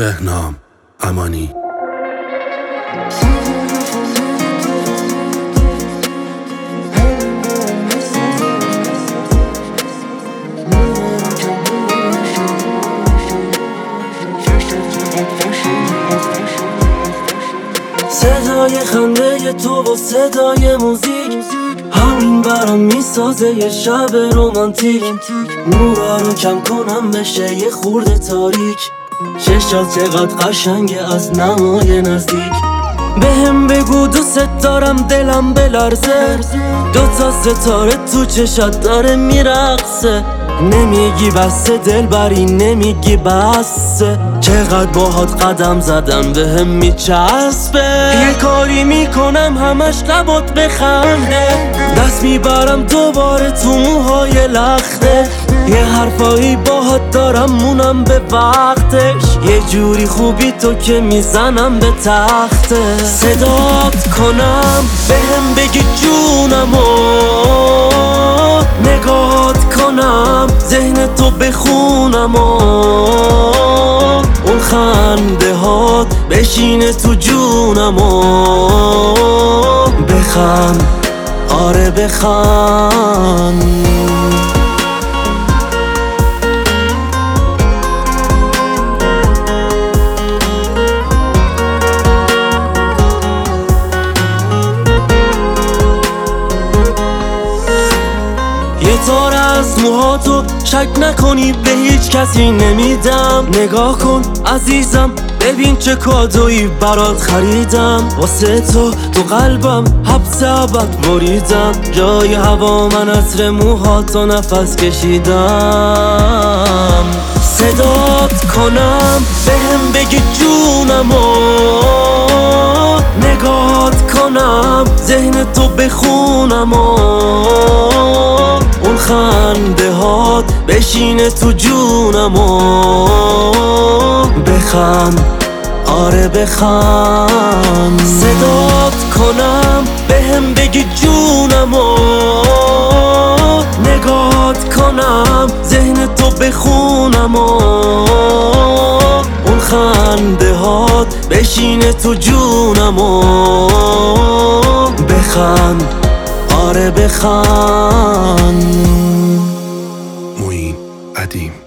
بهنام امانی. صدای خنده تو و صدای موزیک همین برام میسازه یه شب رومانتیک. نورا رو کم کنم بشه یه خورده تاریک. چشات چقدر قشنگه از نمای نزدیک. بهم بگو دوست دارم دلم بلرزه. دوتا ستاره تو چشات داره میرقصه. نمیگی بسه دلبری نمیگی بسه. چقدر باهات قدم زدم بهم میچسبه. یه کاری میکنم همش لبات بخنده. دست میبرم دوباره تو موهای لخته. یه حرفایی باهات دارم مونم به وقتش. یه جوری خوبی تو که میزنم به تخته. صدات کنم بهم بگی جونمو. نگاهات کنم ذهن تو بخونم و اون خنده هات بشینه تو جونم و بخند، آره بخند. یه تار از موهاتو شک نکنی به هیچ کسی نمیدم. نگاه کن عزیزم ببین چه کادویی برات خریدم. واسه تو قلبم حبس ابد بریدم. جای هوا من عطر موهاتو نفس کشیدم. صدات کنم بهم بگی جونمو. نگاهات کنم ذهن تو بخونم و اون خنده هات بشینه تو جونم و بخند، آره بخند. صدات کنم بهم بگی جونم و نگاهات کنم ذهن تو بخونم و اون خنده هات بشینه تو جونم و بخند، آره بخند. معین قدیم.